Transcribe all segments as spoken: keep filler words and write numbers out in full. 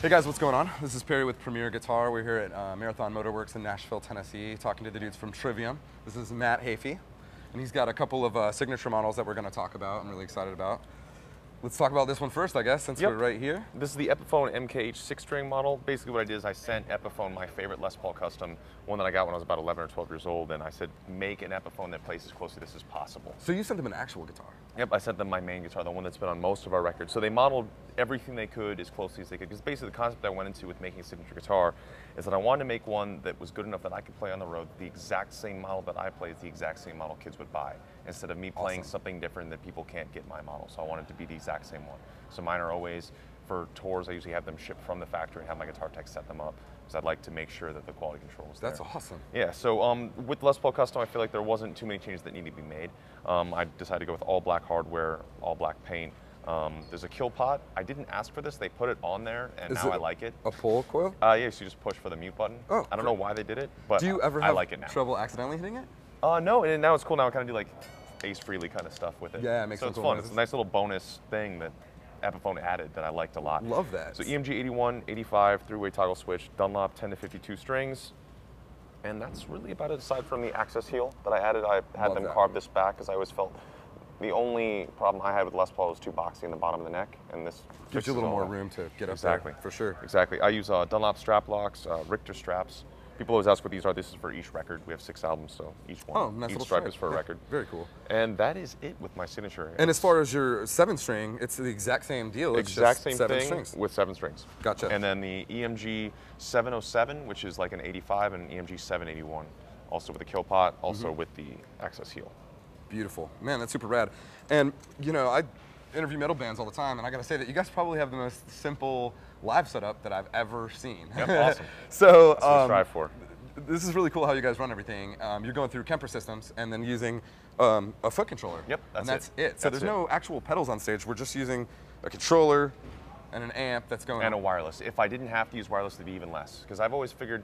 Hey guys, what's going on? This is Perry with Premier Guitar. We're here at uh, Marathon Motorworks in Nashville, Tennessee, talking to the dudes from Trivium. This is Matt Hafey, and he's got a couple of uh, signature models that we're going to talk about. I'm really excited about. Let's talk about this one first, I guess, since Yep. we're right here. This is the Epiphone M K H six-string model. Basically what I did is I sent Epiphone my favorite Les Paul custom, one that I got when I was about eleven or twelve years old, and I said, make an Epiphone that plays as close to this as possible. So you sent them an actual guitar? Yep, I sent them my main guitar, the one that's been on most of our records. So they modeled everything they could as closely as they could, because basically the concept I went into with making a signature guitar is that I wanted to make one that was good enough that I could play on the road. The exact same model that I play is the exact same model kids would buy, instead of me playing Awesome. something different that people can't get my model. So I wanted it to be the exact same one. So mine are always, for tours, I usually have them shipped from the factory and have my guitar tech set them up, because I'd like to make sure that the quality control is there. That's awesome. Yeah, so um, with Les Paul Custom, I feel like there wasn't too many changes that needed to be made. Um, I decided to go with all black hardware, all black paint. Um, there's a kill pot. I didn't ask for this. They put it on there, and Is now it I like it. A pull coil? Uh, yes, you just push for the mute button. Oh, I don't cool. know why they did it, but Do you ever I have like it now. trouble accidentally hitting it? Uh, no, and now it's cool. Now I kind of do like Ace Frehley kind of stuff with it. Yeah, it makes so some it's cool fun. noises. It's a nice little bonus thing that Epiphone added that I liked a lot. Love that. So E M G eighty-one, eighty-five, three-way toggle switch, Dunlop ten to fifty-two strings. And that's really about it, aside from the access heel that I added. I had Love them that. carve this back because I always felt the only problem I had with Les Paul was too boxy in the bottom of the neck, and this Gives you a fixes little all more that. room to get up Exactly. there, for sure. Exactly. I use uh, Dunlop strap locks, uh, Richter straps. People always ask what these are. This is for each record. We have six albums, so each one, Oh, nice each little stripe stripe. is for a Yeah, record. Very cool. And that is it with my signature. And as far as your seven string, it's the exact same deal. It's exact just same seven thing strings. with seven strings. Gotcha. And then the E M G seven oh seven, which is like an eighty-five, and an E M G seven eighty-one, also with a kill pot, also Mm-hmm. with the access heel. Beautiful. Man, that's super rad. And, you know, I interview metal bands all the time, and I gotta say that you guys probably have the most simple live setup that I've ever seen. Yep, awesome. So, That's what I um, strive for. this is really cool how you guys run everything. Um, you're going through Kemper systems and then using um, a foot controller. Yep, that's and that's it. it. So That's there's it. no actual pedals on stage. We're just using a controller and an amp that's going And a on. wireless. If I didn't have to use wireless, it'd be even less. Because I've always figured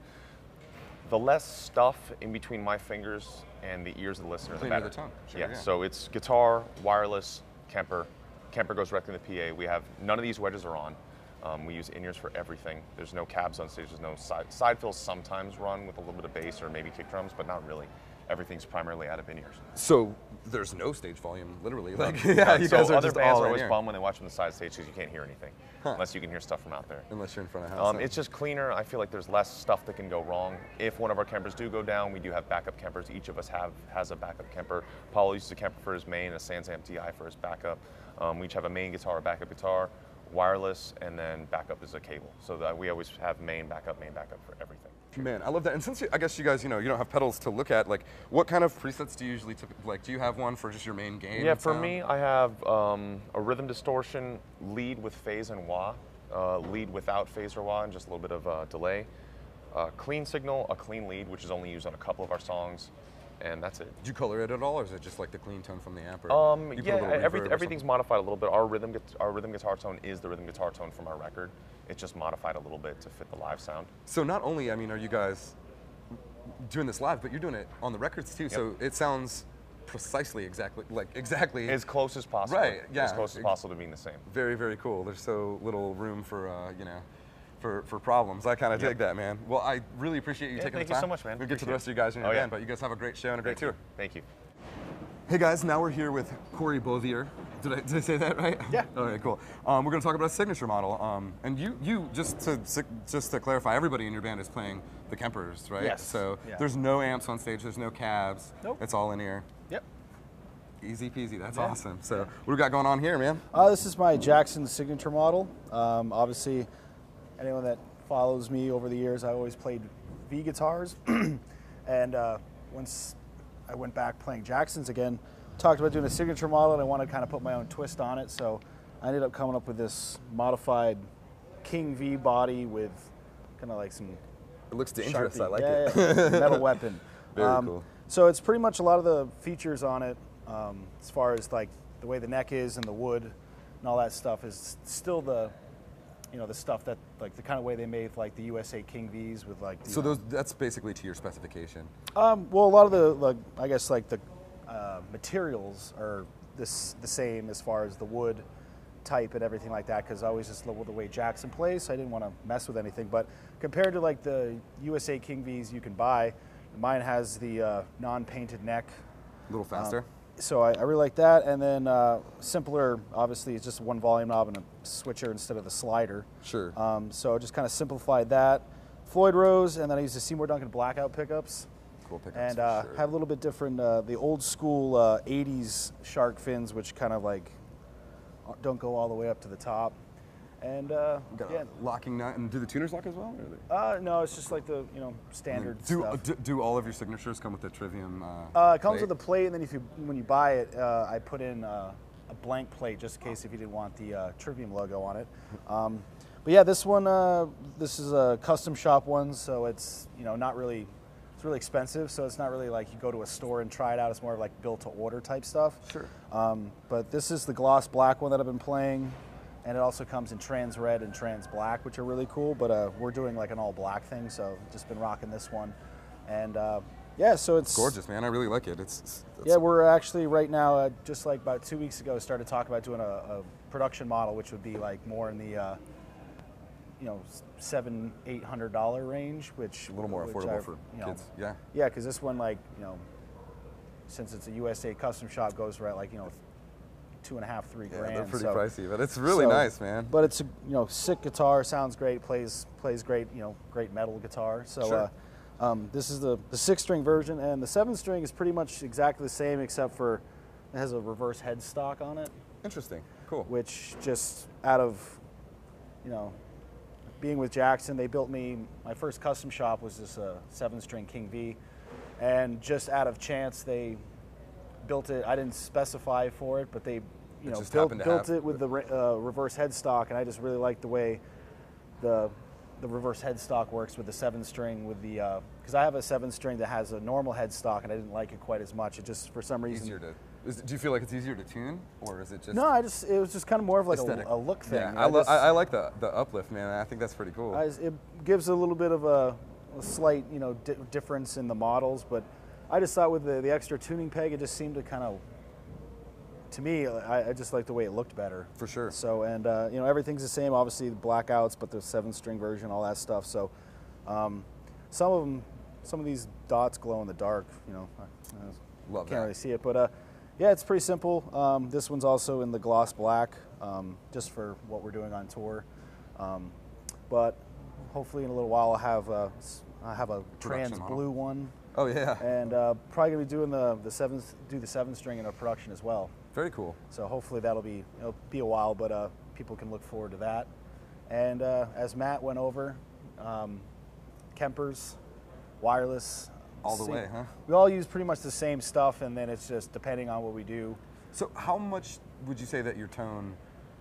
the less stuff in between my fingers and the ears of the listener, the Cleaner better. the tone. Sure, yeah, yeah. so it's guitar, wireless, Kemper. Kemper goes directly in the P A. We have, none of these wedges are on. Um, we use in-ears for everything. There's no cabs on stage, there's no side, side fills sometimes run with a little bit of bass or maybe kick drums, but not really. Everything's primarily out of in-ears. So there's no stage volume, literally. Like, yeah, Yeah, you so guys are other just bands all are in always here. bummed when they watch from the side stage because you can't hear anything, Huh. unless you can hear stuff from out there. Unless you're in front of house. Um, it's just cleaner. I feel like there's less stuff that can go wrong. If one of our Kempers do go down, we do have backup Kempers. Each of us have has a backup Kemper. Paul uses a Kemper for his main, a SansAmp D I for his backup. Um, we each have a main guitar, a backup guitar, wireless, and then backup is a cable. So that we always have main, backup, main, backup for everything. Man, I love that. And since you, I guess you guys, you know, you don't have pedals to look at, like, what kind of presets do you usually, typ- like, do you have one for just your main gain? Yeah, for sound? me, I have um, a rhythm distortion, lead with phase and wah, uh, lead without phase or wah, and just a little bit of uh, delay. Uh, clean signal, a clean lead, which is only used on a couple of our songs, and that's it. Do you color it at all, or is it just like the clean tone from the amp? Or Um, you put a yeah, little reverb every, or everything's something? modified a little bit. Our rhythm, guit- our rhythm guitar tone is the rhythm guitar tone from our record. It's just modified a little bit to fit the live sound. So not only, I mean, are you guys doing this live, but you're doing it on the records too. So it sounds precisely exactly like exactly As close as possible. Right, yeah. As close as possible to being the same. very very cool. There's so little room for uh, you know. For, for problems. I kind of Yep. dig that, man. Well, I really appreciate you Yeah, taking thank the you time. so much, man. We'll get to the Appreciate rest of you guys in your Oh, yeah. band, but you guys have a great show and a great Thank tour. you. Thank you. Hey guys, now we're here with Corey Bothier. Did I, did I say that right? Yeah. All right, cool. Um, we're going to talk about a signature model. Um, and you, you just to just to clarify, everybody in your band is playing the Kempers, right? Yes. So Yeah. there's no amps on stage. There's no cabs. Nope. It's all in ear. Yep. Easy peasy. That's Yeah. awesome. So what do we got going on here, man? Uh, this is my Jackson signature model. Um, obviously, anyone that follows me over the years, I always played V guitars. and uh, once I went back playing Jacksons again, talked about doing a signature model, and I wanted to kind of put my own twist on it. So I ended up coming up with this modified King V body with kind of like some It looks dangerous. Sharpie. I like yeah, it. yeah, yeah. Metal weapon. Very cool. So it's pretty much a lot of the features on it, um, as far as like the way the neck is and the wood and all that stuff is still the, you know, the stuff that like the kind of way they made like the U S A King V's with like. The, So uh, those that's basically to your specification. Um, well, a lot of the like I guess like the uh, materials are this the same as far as the wood type and everything like that because I always just love the way Jackson plays, so I didn't want to mess with anything. But compared to like the U S A King Vs you can buy, mine has the uh, non-painted neck. A little faster. Um, so I, I really like that, and then uh, simpler. Obviously, it's just one volume knob and a switcher instead of the slider. Sure. Um, so I just kind of simplified that. Floyd Rose, and then I used the Seymour Duncan blackout pickups. Cool pickups. And for uh, sure. have a little bit different, uh, the old school uh, eighties shark fins, which kind of like don't go all the way up to the top. And uh, Got yeah, a locking nut, and do the tuners lock as well? Or are they- uh, no, it's just like the you know standard do, stuff. do do all of your signatures come with the Trivium? Uh, Uh, it comes plate? with a plate, and then if you when you buy it, uh, I put in uh, a blank plate just in case if you didn't want the uh, Trivium logo on it. Um, but yeah, this one, uh, this is a custom shop one, so it's you know not really, it's really expensive, so it's not really like you go to a store and try it out. It's more of like built to order type stuff. Sure. Um, but this is the gloss black one that I've been playing. And it also comes in trans red and trans black, which are really cool. But uh, we're doing like an all black thing, so just been rocking this one. And uh, yeah, so it's Gorgeous, man. I really like it. It's, it's Yeah, we're actually right now, uh, just like about two weeks ago, started talking about doing a, a production model, which would be like more in the uh, you know seven, eight hundred dollar range, which a little more which affordable I, for you know, kids. Yeah. Yeah, because this one, like you know, since it's a U S A custom shop, goes for like you know. two and a half, three Yeah, grand. they're pretty so, pricey, but it's really so- nice, man. But it's a you know sick guitar, sounds great, plays plays great, you know, great metal guitar. So Sure. uh, um, this is the the six string version, and the seven string is pretty much exactly the same, except for it has a reverse headstock on it, Interesting. Cool. which just out of you know being with Jackson, they built me my first custom shop was this uh, seven string King V, and just out of chance they built it. I didn't specify for it, but they, you know, just built, happened to built have- it with the re- uh, reverse headstock, and I just really like the way the the reverse headstock works with the seven string with the because I have a seven string that has a normal headstock, and I didn't like it quite as much. It just for some reason. Easier to. Is, do you feel like it's easier to tune, or is it just No, I just it was just kind of more of like aesthetic? a, a look thing. Yeah, I, lo- just- I, I like the the uplift, man. I think that's pretty cool. I, it gives a little bit of a, a slight, you know, di- difference in the models, but I just thought with the, the extra tuning peg, it just seemed to kind of, to me, I, I just like the way it looked better. For sure. So, and uh, you know, everything's the same, obviously the blackouts, but the seven string version, all that stuff. So, um, some of them, some of these dots glow in the dark. You know, I, I Love can't that. really see it, but uh, yeah, it's pretty simple. Um, this one's also in the gloss black, um, just for what we're doing on tour. Um, but hopefully, in a little while, I'll have uh, s- I have a Production trans model. blue one, Oh yeah. and uh, probably gonna be doing the the seven do the seven string in a production as well. Very cool. So hopefully that'll be it'll be a while, but uh, people can look forward to that. And uh, as Matt went over, um, Kempers, wireless, All the same- way, huh? We all use pretty much the same stuff, and then it's just depending on what we do. So how much would you say that your tone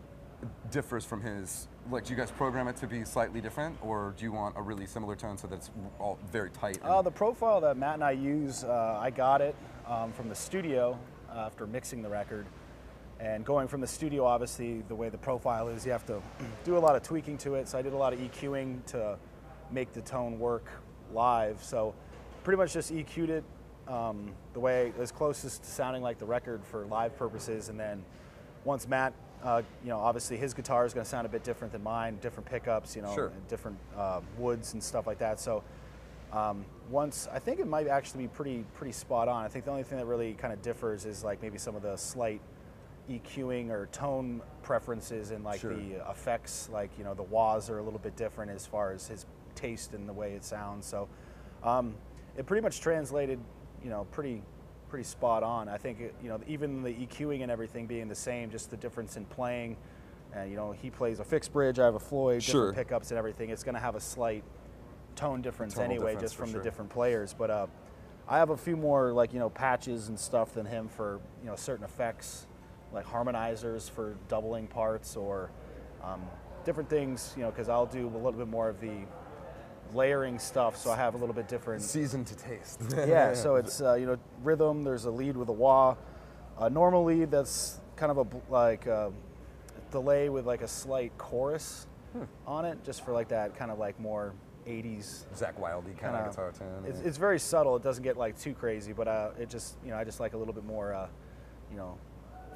differs from his? Like, do you guys program it to be slightly different, or do you want a really similar tone so that it's all very tight? and- Uh, the profile that Matt and I use, uh, I got it um, from the studio after mixing the record. And going from the studio, obviously, the way the profile is, you have to do a lot of tweaking to it. So I did a lot of EQing to make the tone work live. So pretty much just E Q'd it um, the way as closest to sounding like the record for live purposes. And then once Matt, uh, you know, obviously his guitar is going to sound a bit different than mine, different pickups, you know, Sure. and different uh, woods and stuff like that. So um, once, I think it might actually be pretty pretty spot on. I think the only thing that really kind of differs is like maybe some of the slight EQing or tone preferences and like Sure. the effects, like, you know, the wahs are a little bit different as far as his taste and the way it sounds. So um, it pretty much translated, you know, pretty pretty spot on. I think, it, you know, even the EQing and everything being the same, just the difference in playing. Uh, you know, he plays a fixed bridge, I have a Floyd, Sure. different pickups and everything. It's going to have a slight tone difference Tonal anyway, difference just for from sure. the different players. But uh, I have a few more, like, you know, patches and stuff than him for, you know, certain effects, like harmonizers for doubling parts or um, different things, you know, because I'll do a little bit more of the layering stuff, so I have a little bit different. Season to taste. Yeah, so it's, uh, you know, rhythm, there's a lead with a wah, a normal lead that's kind of a bl- like a delay with like a slight chorus on it, just for like that kind of like more eighties. Zach Wildy kind of Kinda- guitar tone. It's, yeah. it's very subtle. It doesn't get like too crazy, but uh, it just, you know, I just like a little bit more, uh, you know,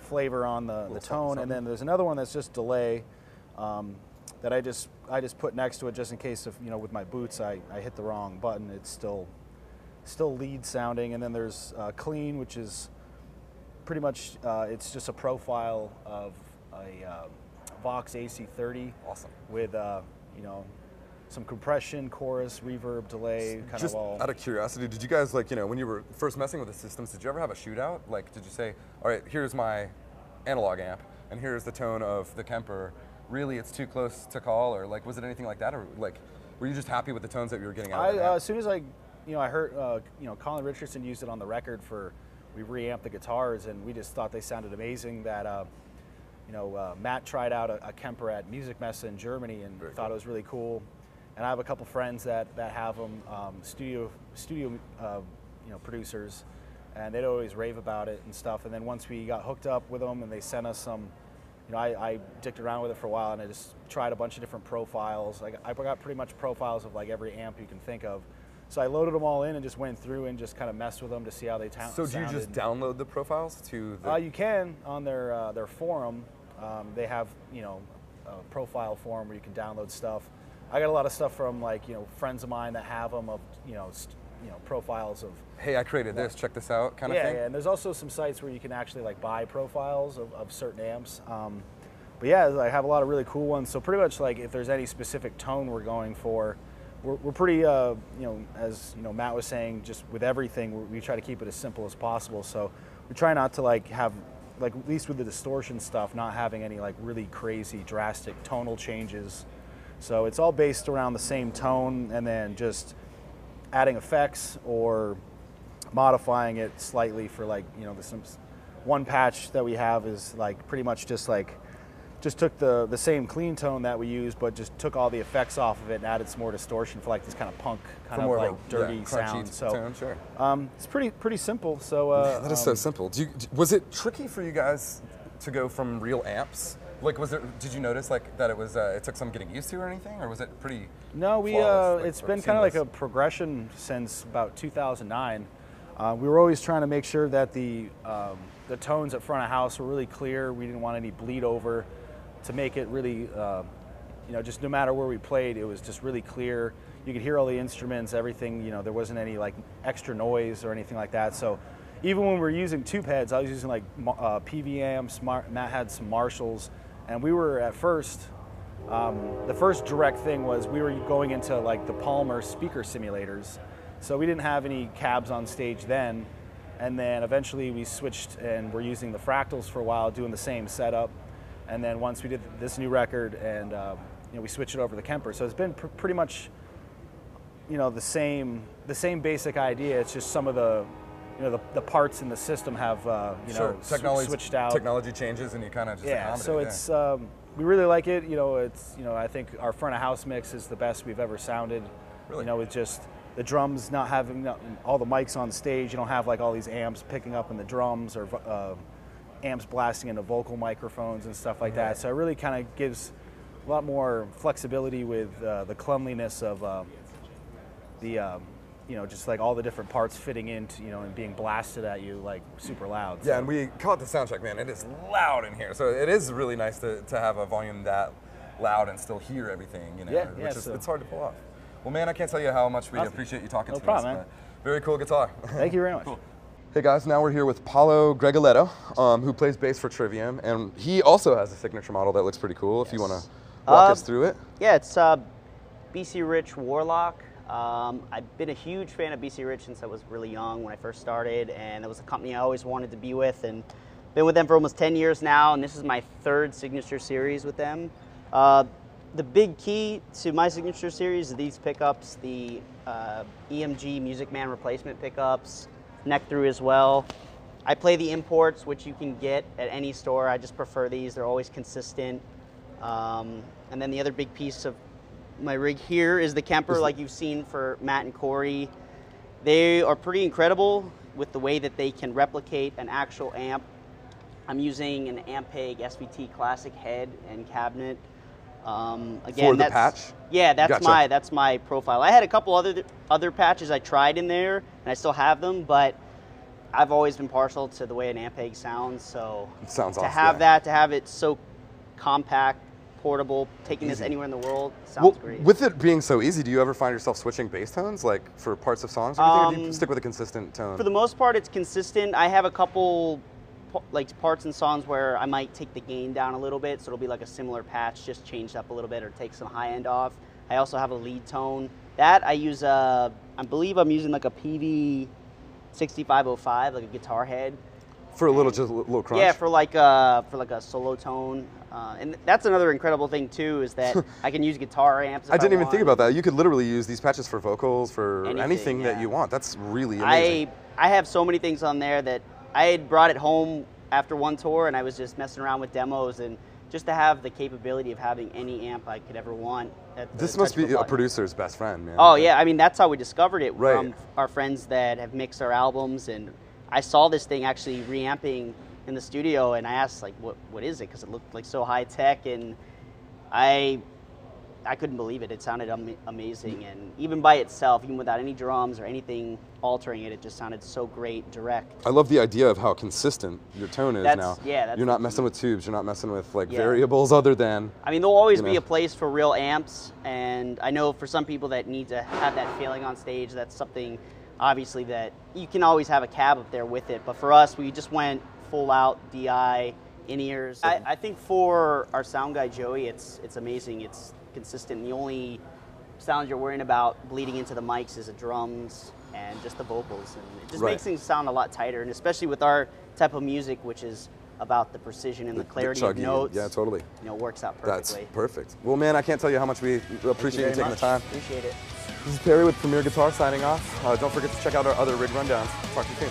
flavor on the, the something, tone, something. and then there's another one that's just delay um, that I just I just put next to it just in case if you know with my boots I, I hit the wrong button, it's still still lead sounding. And then there's uh, clean, which is pretty much uh, it's just a profile of a uh, Vox A C thirty. Awesome. With uh, you know some compression, chorus, reverb, delay, kind Just of all. out of curiosity, did you guys, like, you know, when you were first messing with the systems, did you ever have a shootout? Like, did you say, all right, here's my analog amp, and here's the tone of the Kemper. Really, it's too close to call, or like, was it anything like that, or like, were you just happy with the tones that you were getting out I, of it? uh, as soon as I, you know, I heard, uh, you know, Colin Richardson used it on the record for, we reamped the guitars, and we just thought they sounded amazing. That, uh, you know, uh, Matt tried out a, a Kemper at Music Messe in Germany and Very thought cool. it was really cool. And I have a couple friends that, that have them, um, studio, studio uh, you know, producers, and they'd always rave about it and stuff. And then once we got hooked up with them and they sent us some, you know, I, I dicked around with it for a while and I just tried a bunch of different profiles. Like, I got pretty much profiles of like every amp you can think of. So I loaded them all in and just went through and just kind of messed with them to see how they ta- So do sounded. you just download the profiles to the... Uh, you can on their uh, their forum. Um, they have you know a profile forum where you can download stuff. I got a lot of stuff from like you know friends of mine that have them of you know st- you know profiles of. hey, I created this, check this out, kind yeah, of thing? Yeah, and there's also some sites where you can actually like buy profiles of, of certain amps. Um, but yeah, I have a lot of really cool ones. So pretty much like if there's any specific tone we're going for, we're, we're pretty uh, you know as you know Matt was saying, just with everything we, we try to keep it as simple as possible. So we try not to like have like at least with the distortion stuff, not having any like really crazy drastic tonal changes. So it's all based around the same tone and then just adding effects or modifying it slightly for like, you know, the some, one patch that we have is like pretty much just like, just took the, the same clean tone that we use, but just took all the effects off of it and added some more distortion for like this kind of punk, kind For of more like of a, dirty yeah, crunchy sound. So tone, sure. um, it's pretty pretty simple. So uh, Man, that is so um, simple. Do you, was it tricky for you guys to go from real amps? Like, was it? Did you notice like that it was? Uh, it took some getting used to or anything, or was it pretty? No, we. flawless, Uh, like, it's sort been of kind of like a seamless? progression since about two thousand nine. Uh, we were always trying to make sure that the um, the tones at front of house were really clear. We didn't want any bleed over, to make it really, uh, you know, just no matter where we played, it was just really clear. You could hear all the instruments, everything. You know, there wasn't any like extra noise or anything like that. So even when we were using tube heads, I was using like uh, P V amps. Mar- Matt had some Marshalls. And we were at first, um, the first direct thing was we were going into like the Palmer speaker simulators. So we didn't have any cabs on stage then. And then eventually we switched and we're using the Fractals for a while, doing the same setup. And then once we did this new record and uh, you know, we switched it over to the Kemper. So it's been pr- pretty much, you know, the same, the same basic idea. It's just some of the, you know, the, the parts in the system have, uh, you Sure. know, sw- Technology, switched out. Technology changes and you kind of just Yeah, accommodate so it, it's um, we really like it. You know, it's you know I think our front of house mix is the best we've ever sounded. Really? You know, with just the drums not having not, all the mics on stage. You don't have like all these amps picking up in the drums or uh, amps blasting into vocal microphones and stuff like that. So it really kind of gives a lot more flexibility with uh, the cleanliness of uh, the. Um, you know, just like all the different parts fitting into, you know, and being blasted at you like super loud. Yeah, so. and we caught the sound check, man. It is loud in here, so it is really nice to, to have a volume that loud and still hear everything. You know, Yeah, which yeah, is so- it's hard to pull off. Well, man, I can't tell you how much we Awesome. appreciate you talking No to problem, us. man. but Very cool guitar. Thank you very much. Hey guys, now we're here with Paulo Gregoletto, um, who plays bass for Trivium, and he also has a signature model that looks pretty cool. If you want to walk Uh, us through it. Yeah, it's uh, B C Rich Warlock. Um, I've been a huge fan of B C Rich since I was really young when I first started, and it was a company I always wanted to be with, and been with them for almost ten years now, and this is my third signature series with them. Uh, the big key to my signature series are these pickups, the uh, E M G Music Man replacement pickups, neck through as well. I play the imports, which you can get at any store. I just prefer these. They're always consistent. Um, and then the other big piece of my rig here is the Kemper, like you've seen for Matt and Corey. They are pretty incredible with the way that they can replicate an actual amp. I'm using an Ampeg S V T Classic head and cabinet. Um, again, For the that's, patch? Yeah, that's Gotcha. my that's my profile. I had a couple other other patches I tried in there, and I still have them, but I've always been partial to the way an Ampeg sounds, so It sounds to awesome, have yeah. that, to have it so compact, portable, taking this Easy. anywhere in the world, sounds Well, great. with it being so easy, do you ever find yourself switching bass tones, like for parts of songs or anything, or do you Um, stick with a consistent tone? For the most part, it's consistent. I have a couple p- like parts and songs where I might take the gain down a little bit, so it'll be like a similar patch, just changed up a little bit, or take some high end off. I also have a lead tone. That I use, uh, I believe I'm using like a P V sixty-five oh five, like a guitar head. For a little, just a little crunch? Yeah, for like a for like a solo tone, uh, and that's another incredible thing too, is that I can use guitar amps. If I didn't even want. think about that. You could literally use these patches for vocals, for anything, Anything, that yeah. you want. That's really amazing. I I have so many things on there that I had brought it home after one tour, and I was just messing around with demos, and just to have the capability of having any amp I could ever want. At the This must touch of be a a button. producer's best friend, man. Oh yeah, I mean that's how we discovered it Right. from our friends that have mixed our albums, and I saw this thing actually reamping in the studio, and I asked like, what what is it? Because it looked like so high tech, and I I couldn't believe it. It sounded am- amazing, and even by itself, even without any drums or anything altering it, it just sounded so great, direct. I love the idea of how consistent your tone is That's- now. yeah, that's You're the not key. messing with tubes. You're not messing with like Yeah. variables other than. I mean, there'll always You be know. a place for real amps, and I know for some people that need to have that feeling on stage, that's something obviously that you can always have a cab up there with it. But for us, we just went full out D I, in-ears. I, I think for our sound guy Joey, it's it's amazing. It's consistent. The only sound you're worrying about bleeding into the mics is the drums and just the vocals, and it just Right. makes things sound a lot tighter. And especially with our type of music, which is about the precision and the, the clarity of chuggy, notes. yeah, totally. You know, works out That's perfectly. perfect. Well, man, I can't tell you how much we appreciate you, very taking much. the time. Appreciate it. This is Perry with Premier Guitar signing off. Uh, don't forget to check out our other rig rundowns. Talk to you soon.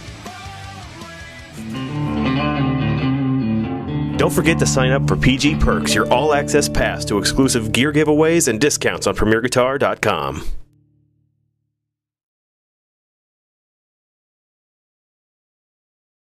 Don't forget to sign up for P G Perks, your all-access pass to exclusive gear giveaways and discounts on Premier Guitar dot com.